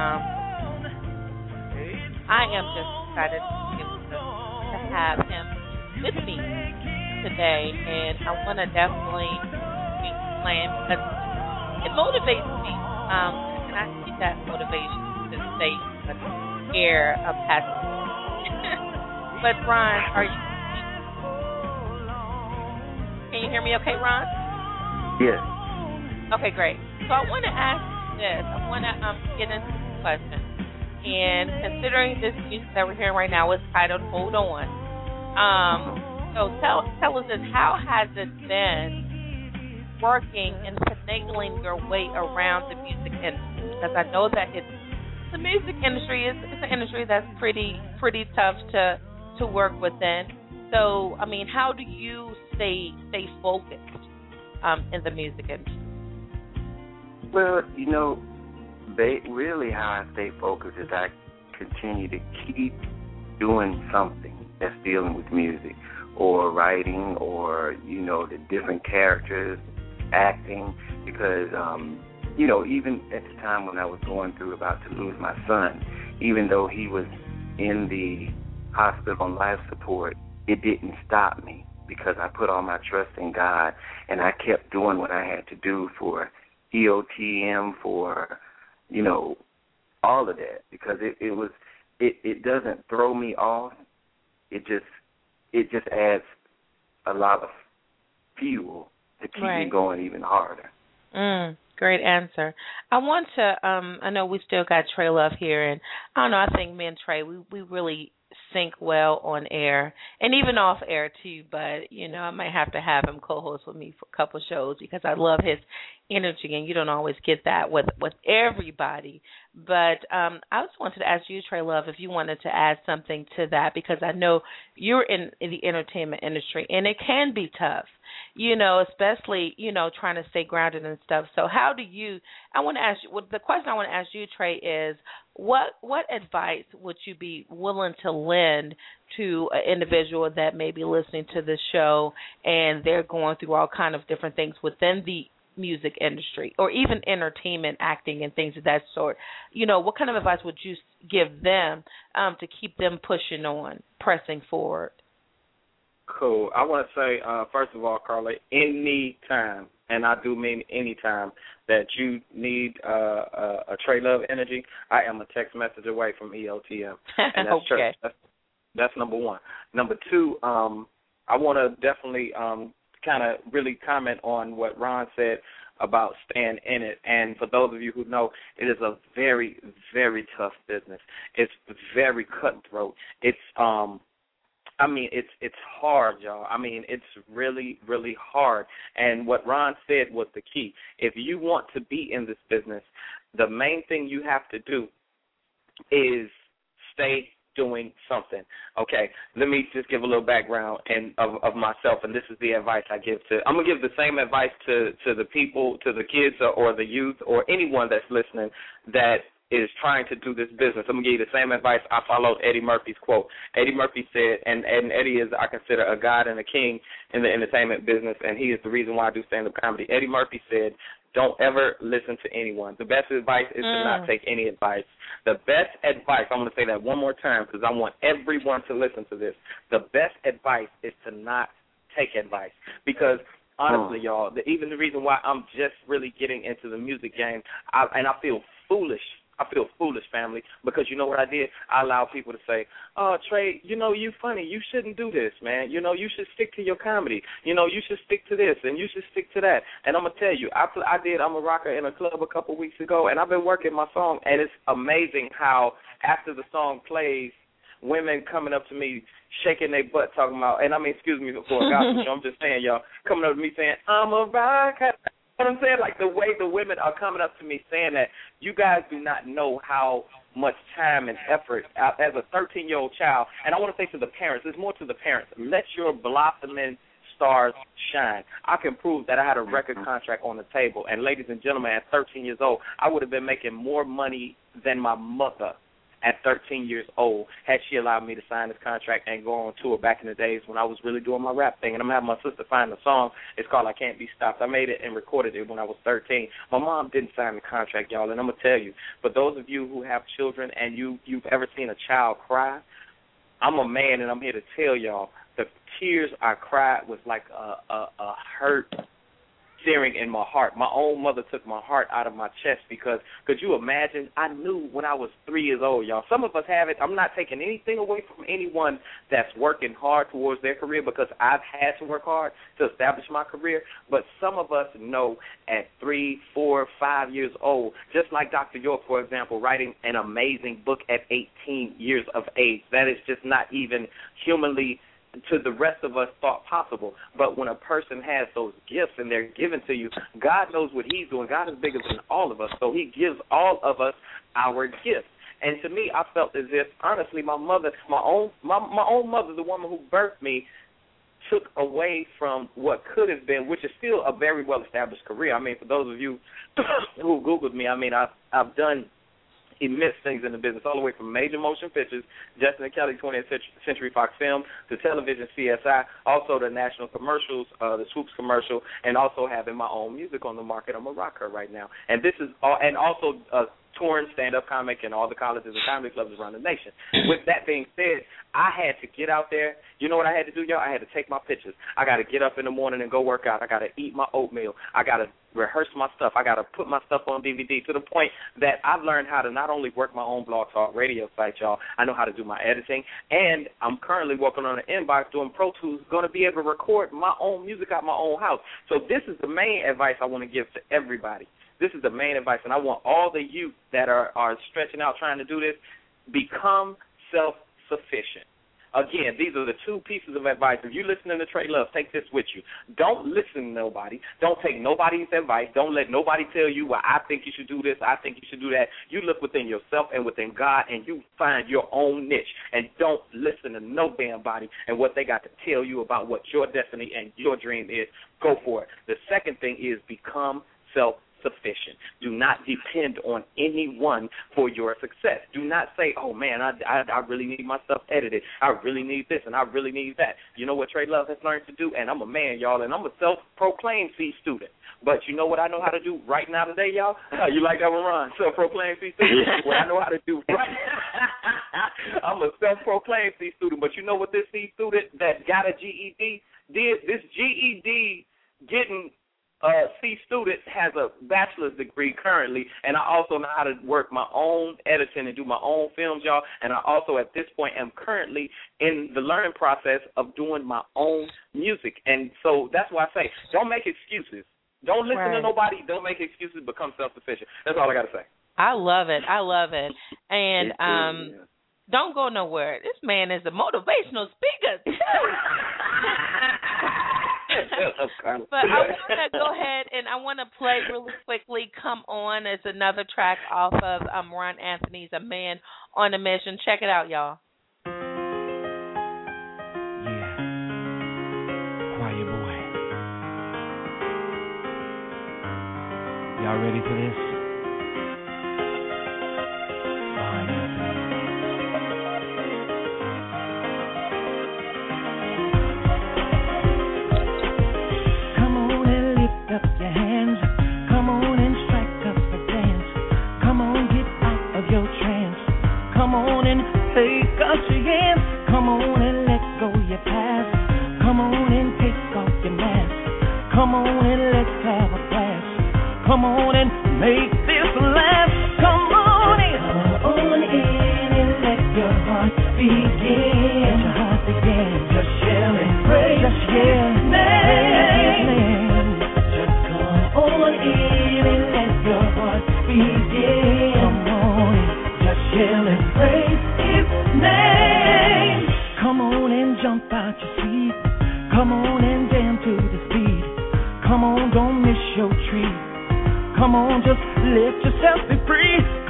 S4: I am just excited to be able to have him with me today. And I want to definitely be playing because it motivates me. And I need that motivation to stay in the air of passion. But Ron, can you hear me okay, Ron?
S1: Yes.
S4: Okay, great. So I want to ask you this. I want to get into this question. And considering this music that we're hearing right now is titled Hold On. So tell us this, how has it been working and finagling your way around the music industry? Because I know that the music industry is an industry that's pretty tough to work within. So, I mean, how do you stay focused in the music industry?
S1: Well, really how I stay focused is I continue to keep doing something that's dealing with music or writing or, the different characters, acting, because, even at the time when I was going through about to lose my son, even though he was in the hospital on life support, it didn't stop me because I put all my trust in God and I kept doing what I had to do for EOTM, for, all of that, because it doesn't throw me off. It just adds a lot of fuel to keep me going even harder.
S4: Great answer. I want to, I know we still got Trey Love here, and I don't know, I think me and Trey, we really sync well on air and even off air too, but I might have to have him co-host with me for a couple shows because I love his energy, and you don't always get that with everybody. But I just wanted to ask you, Trey Love, if you wanted to add something to that, because I know you're in the entertainment industry and it can be tough, especially, trying to stay grounded and stuff. So how do you, the question I want to ask you, Trey, is what advice would you be willing to lend to an individual that may be listening to this show and they're going through all kind of different things within the music industry or even entertainment, acting, and things of that sort? What kind of advice would you give them to keep them pushing on, pressing forward?
S6: Cool. I want to say, first of all, Carla, any time, and I do mean any time, that you need a Trey Love energy, I am a text message away from EOTM. And that's
S4: okay.
S6: That's number one. Number two, I want to definitely kind of really comment on what Ron said about staying in it. And for those of you who know, it is a very, very tough business. It's very cutthroat. It's it's hard, y'all. It's really, really hard. And what Ron said was the key. If you want to be in this business, the main thing you have to do is stay doing something. Okay, let me just give a little background of myself, and this is the advice I give to. I'm gonna give the same advice to the people, to the kids or the youth or anyone that's listening that is trying to do this business. I'm gonna give you the same advice. I followed Eddie Murphy's quote. Eddie Murphy said, and Eddie is, I consider, a god and a king in the entertainment business, and he is the reason why I do stand-up comedy. Eddie Murphy said, don't ever listen to anyone. The best advice is to not take any advice. The best advice, I'm going to say that one more time because I want everyone to listen to this. The best advice is to not take advice because, honestly, y'all, even the reason why I'm just really getting into the music game, I feel foolish. I feel foolish, family, because you know what I did? I allowed people to say, oh, Trey, you funny. You shouldn't do this, man. You should stick to your comedy. You should stick to this, and you should stick to that. And I'm going to tell you, I did I'm a Rocker in a club a couple weeks ago, and I've been working my song, and it's amazing how after the song plays, women coming up to me, shaking their butt, talking about, and excuse me for a gospel show, I'm just saying, y'all, coming up to me saying, I'm a rocker. What I'm saying, like the way the women are coming up to me saying that you guys do not know how much time and effort as a 13-year-old child. And I want to say to the parents, it's more to the parents, let your blossoming stars shine. I can prove that I had a record contract on the table. And ladies and gentlemen, at 13 years old, I would have been making more money than my mother at 13 years old had she allowed me to sign this contract and go on tour back in the days when I was really doing my rap thing. And I'm having my sister find the song. It's called I Can't Be Stopped. I made it and recorded it when I was 13. My mom didn't sign the contract, y'all, and I'm going to tell you, for those of you who have children and you've ever seen a child cry, I'm a man and I'm here to tell y'all the tears I cried was like a hurt searing in my heart. My own mother took my heart out of my chest because, could you imagine, I knew when I was 3 years old, y'all. Some of us have it. I'm not taking anything away from anyone that's working hard towards their career because I've had to work hard to establish my career, but some of us know at 3, 4, 5 years old, just like Dr. York, for example, writing an amazing book at 18 years of age. That is just not even humanly to the rest of us thought possible. But when a person has those gifts and they're given to you, God knows what he's doing. God is bigger than all of us, so he gives all of us our gifts. And to me, I felt as if, honestly, my mother, my own mother, the woman who birthed me, took away from what could have been, which is still a very well-established career. I mean, for those of you who Googled me, I mean, I've done immense things in the business, all the way from major motion pictures, Justin and Kelly 20th Century Fox Film, to television CSI, also the national commercials, the Swoops commercial, and also having my own music on the market. I'm a rocker right now. And this is all, and also touring stand-up comic and all the colleges and comedy clubs around the nation. With that being said, I had to get out there. You know what I had to do, y'all? I had to take my pictures. I got to get up in the morning and go work out. I got to eat my oatmeal. I got to rehearse my stuff. I got to put my stuff on DVD to the point that I've learned how to not only work my own blog talk radio site, y'all, I know how to do my editing, and I'm currently working on an inbox doing Pro Tools, going to be able to record my own music out my own house. So this is the main advice I want to give to everybody. This is the main advice, and I want all the youth that are stretching out trying to do this, become self-sufficient. Again, these are the two pieces of advice. If you're listening to Trey Love, take this with you. Don't listen to nobody. Don't take nobody's advice. Don't let nobody tell you, well, I think you should do this, I think you should do that. You look within yourself and within God, and you find your own niche. And don't listen to no damn body and what they got to tell you about what your destiny and your dream is. Go for it. The second thing is become self-sufficient. Do not depend on anyone for your success. Do not say, oh, man, I really need my stuff edited. I really need this and I really need that. You know what Trey Love has learned to do? And I'm a man, y'all, and I'm a self-proclaimed C student. But you know what I know how to do right now today, y'all? You like that one, Ron? Self-proclaimed C student? What I know how to do right now. I'm a self-proclaimed C student. But you know what this C student that got a GED did? This GED getting C student has a bachelor's degree currently, and I also know how to work my own editing and do my own films, y'all, and I also at this point am currently in the learning process of doing my own music. And so that's why I say, don't make excuses. Don't listen to nobody. Don't make excuses. Become self-sufficient. That's all I got to say.
S4: I love it. I love it. And don't go nowhere. This man is a motivational speaker, too. But I want to go ahead and I want to play really quickly Come On. It's another track off of Ron Anthony's A Man on a Mission. Check it out, y'all.
S3: Yeah. Quiet boy. Y'all ready for this? Ron Anthony.
S2: Up your hands, come on and strike up a dance. Come on, get out of your trance. Come on and take a chance. Come on and let go your past. Come on and take off your mask. Come on and let's have a blast. Come on and make this last. Come on in. Come on in and let your heart begin. Let your heart begin. Just yell and pray. Just yell and pray. On in and let your heart begin. Come on, just yell and praise His name. Come on and jump out your seat. Come on and dance to this beat. Come on, don't miss your treat.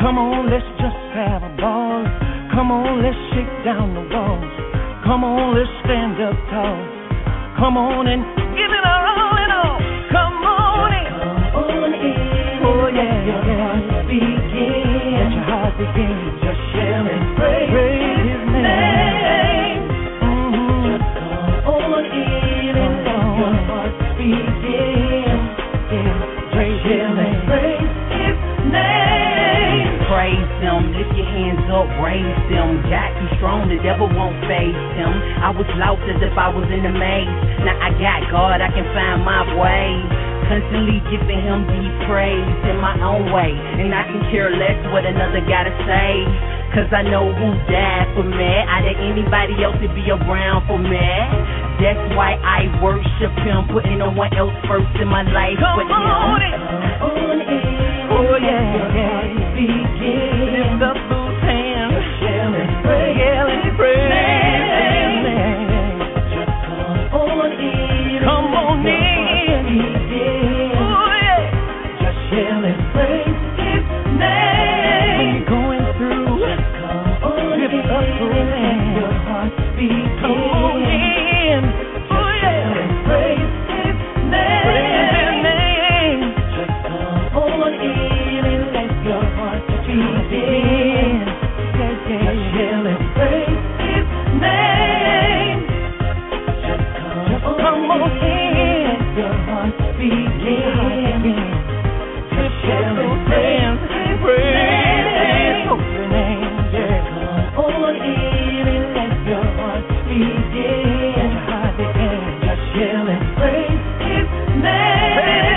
S2: Come on, let's just have a ball. Come on, let's shake down the walls. Come on, let's stand up tall. Come on and give it our all and all. Come on in. Come on in. Oh yeah, let your heart begin. Let your heart begin. Just share and praise His name. Just come on in and let your heart begin. Praise Him and praise His name.
S16: Praise Him, lift your hands up, raise them. God too strong, the devil won't face Him. I was lost as if I was in a maze. Now I got God, I can find my way. Constantly giving Him the praise in my own way. And I can care less what another gotta say. Cause I know who died for me. Out of anybody else to be around for me. That's why I worship Him, putting no one else first in my life but Him. Come on in. Oh yeah. Begin. Lift up those hands. Yell and pray. Yell and pray. Just come on in. Come on in. Oh yeah. Just yell and praise His name. When you're going through, just come on in. Lift up those hands. Your heart begin. Come on in. Oh yeah. Yell and praise His name. Praise His name. Just come on in and let your heart begin. Just yell and praise His name. Just come on in. Let your heart begin. Just yell and praise His holy name. Yeah. Come on in and let your heart begin. Let your heart begin. Just yell and praise His name.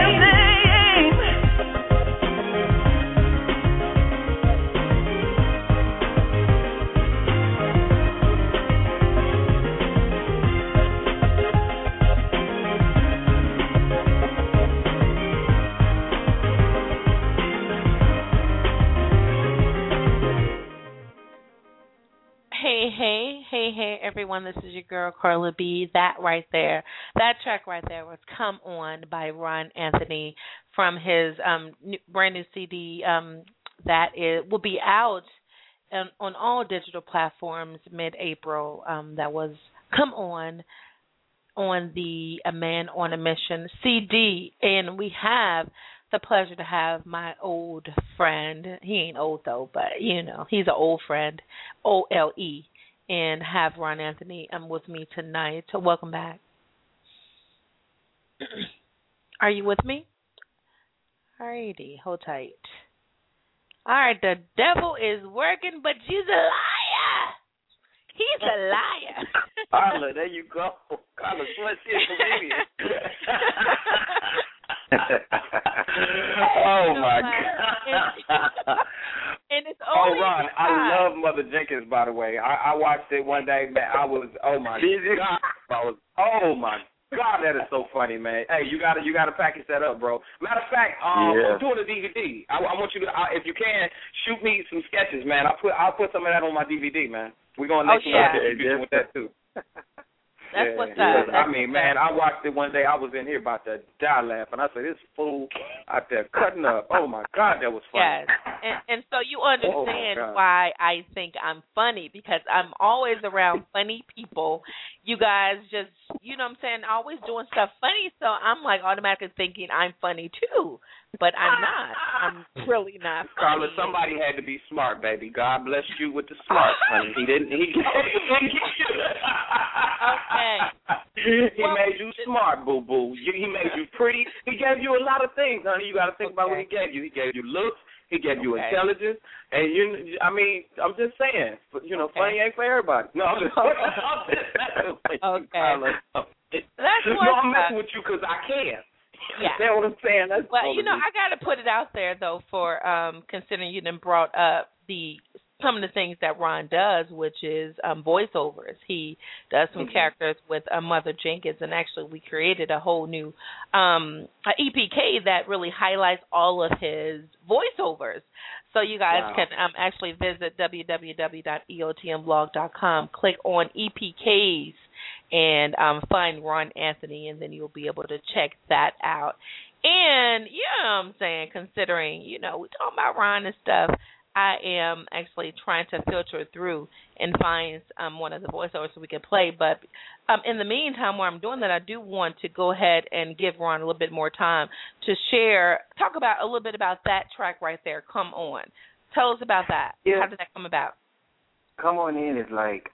S4: Hey, everyone. This is your girl, Carla B. That track right there was Come On by Ron Anthony from his brand new CD that will be out on all digital platforms mid-April. That was Come On the A Man on a Mission CD. And we have the pleasure to have my old friend. He ain't old, though, but, you know, he's an old friend, OLE. And have Ron Anthony with me tonight. So welcome back. Are you with me? Alrighty, hold tight. All right, the devil is working, but you's a liar. He's a liar.
S6: Carla, there you go. Carla, let's see Oh my God.
S4: And it's only
S6: Ron, I love Mother Jenkins, by the way. I watched it one day, man. I was, oh my God. Oh my God, that is so funny, man. Hey, you gotta package that up, bro. Matter of fact, I'm doing a DVD. I want you to, if you can, shoot me some sketches, man. I'll put some of that on my DVD, man. We're gonna next with that too.
S4: That's what's up.
S6: I mean, man, I watched it one day. I was in here about to die laughing. I said, this fool out there cutting up. Oh, my God, that was funny.
S4: Yes, and so you understand why I think I'm funny, because I'm always around funny people. You guys just, you know what I'm saying, always doing stuff funny, so I'm like automatically thinking I'm funny too. But I'm not. I'm really not funny.
S6: Carla, somebody had to be smart, baby. God bless you with the smart, honey. He didn't. He
S4: okay.
S6: He made you smart, boo-boo. He made you pretty. He gave you a lot of things, honey. You got to think about what he gave you. He gave you looks. He gave you intelligence. And, I mean, I'm just saying, funny ain't for everybody. No, I'm just saying.
S4: Okay. That's
S6: I'm messing with you because I can.
S4: Yeah.
S6: You know what I'm saying? That's
S4: well, I got to put it out there, though, for considering you done brought up some of the things that Ron does, which is voiceovers. He does some characters with Mother Jenkins, and actually we created a whole new EPK that really highlights all of his voiceovers. So you guys can actually visit www.eotmblog.com, click on EPKs, and find Ron Anthony, and then you'll be able to check that out. And, you know what I'm saying, considering, we talking about Ron and stuff, I am actually trying to filter through and find one of the voiceovers so we can play. But in the meantime, while I'm doing that, I do want to go ahead and give Ron a little bit more time to talk about a little bit about that track right there, Come On. Tell us about that.
S1: Yeah.
S4: How did that come about?
S1: Come On In is like,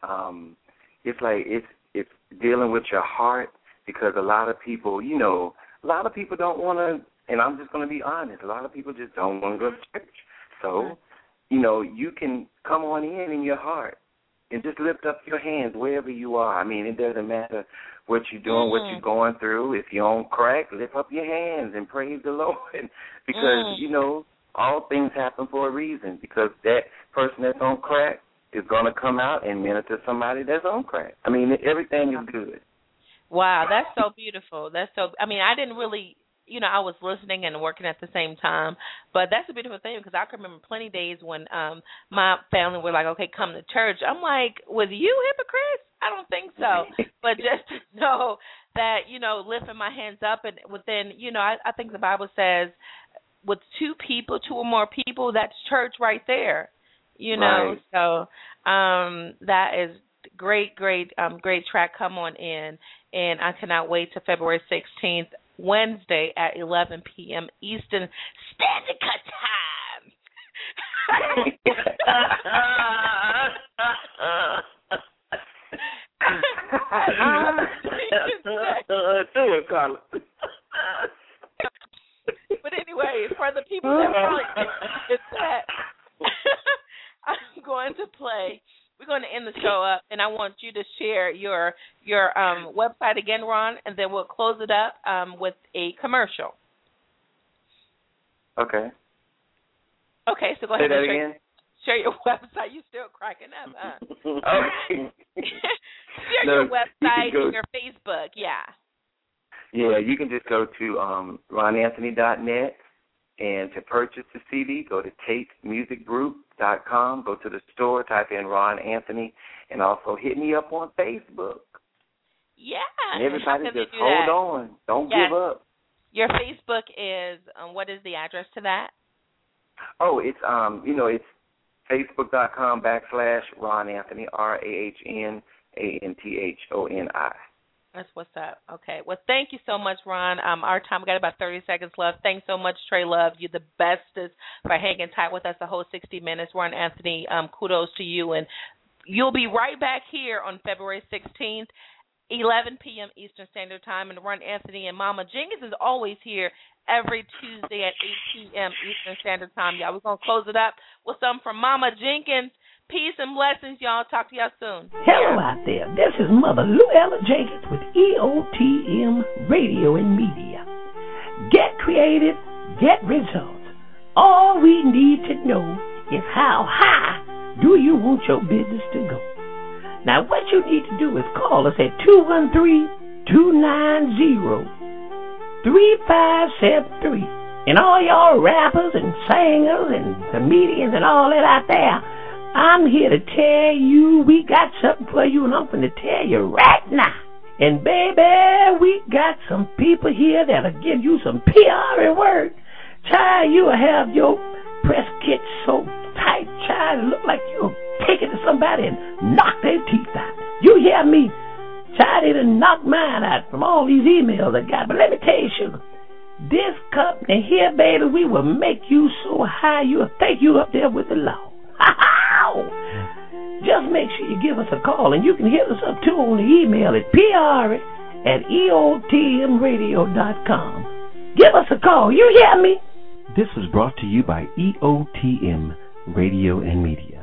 S1: it's dealing with your heart, because a lot of people, don't want to, and I'm just going to be honest, a lot of people just don't want to go to church. So, you can come on in your heart and just lift up your hands wherever you are. I mean, it doesn't matter what you're doing, what you're going through. If you're on crack, lift up your hands and praise the Lord, because, all things happen for a reason, because that person that's on crack is going to come out and minister to somebody that's on crack. I mean, everything is good.
S4: Wow, that's so beautiful. I didn't really, I was listening and working at the same time, but that's a beautiful thing, because I can remember plenty of days when my family were like, okay, come to church. I'm like, with you, hypocrites? I don't think so. But just to know that, lifting my hands up, and within, I think the Bible says with two or more people, that's church right there,
S1: Right.
S4: So that is great track, Come On In, and I cannot wait till February 16th, Wednesday at 11 p.m. Eastern Standard
S6: Do it, Carla.
S4: But anyway, for the people that probably it's that I'm going to play. We're going to end the show up, and I want you to share your website again, Ron, and then we'll close it up with a commercial.
S1: Okay.
S4: Okay, so go ahead
S1: Say that
S4: and
S1: again.
S4: Share your website. You're still cracking up, huh?
S1: Okay.
S4: Share your website and your Facebook, yeah.
S1: Yeah, you can just go to ronanthony.net, and to purchase the CD, go to tatemusicgroup.com, go to the store, type in Ron Anthony, and also hit me up on Facebook.
S4: Yeah.
S1: And everybody just hold on. Don't give up.
S4: Your Facebook is, what is the address to that?
S1: Oh, it's, it's facebook.com/Ron Anthony, RAHNANTHONI.
S4: That's what's up. Okay. Well, thank you so much, Ron. Our time, we got about 30 seconds left. Thanks so much, Trey Love. You're the bestest for hanging tight with us the whole 60 minutes. Ron Anthony, kudos to you. And you'll be right back here on February 16th, 11 p.m. Eastern Standard Time. And Ron Anthony and Mama Jenkins is always here every Tuesday at 8 p.m. Eastern Standard Time, y'all. We're going to close it up with something from Mama Jenkins. Peace and blessings, y'all. Talk to y'all soon.
S2: Hello out there. This is Mother Luella Jenkins with EOTM Radio and Media. Get creative, get results. All we need to know is how high do you want your business to go. Now, what you need to do is call us at 213-290-3573. And all y'all rappers and singers and comedians and all that out there, I'm here to tell you we got something for you, and I'm going to tell you right now. And, baby, we got some people here that'll give you some PR word. Child, you'll have your press kit so tight, child, it look like you'll take it to somebody and knock their teeth out. You hear me? Child, they done knocked mine out from all these emails I got. But let me tell you, sugar, this company here, baby, we will make you so high you'll think you up there with the law. Just make sure you give us a call, and you can hit us up too on the email at PR@EOTMradio.com. Give us a call. You hear me?
S17: This was brought to you by EOTM Radio and Media.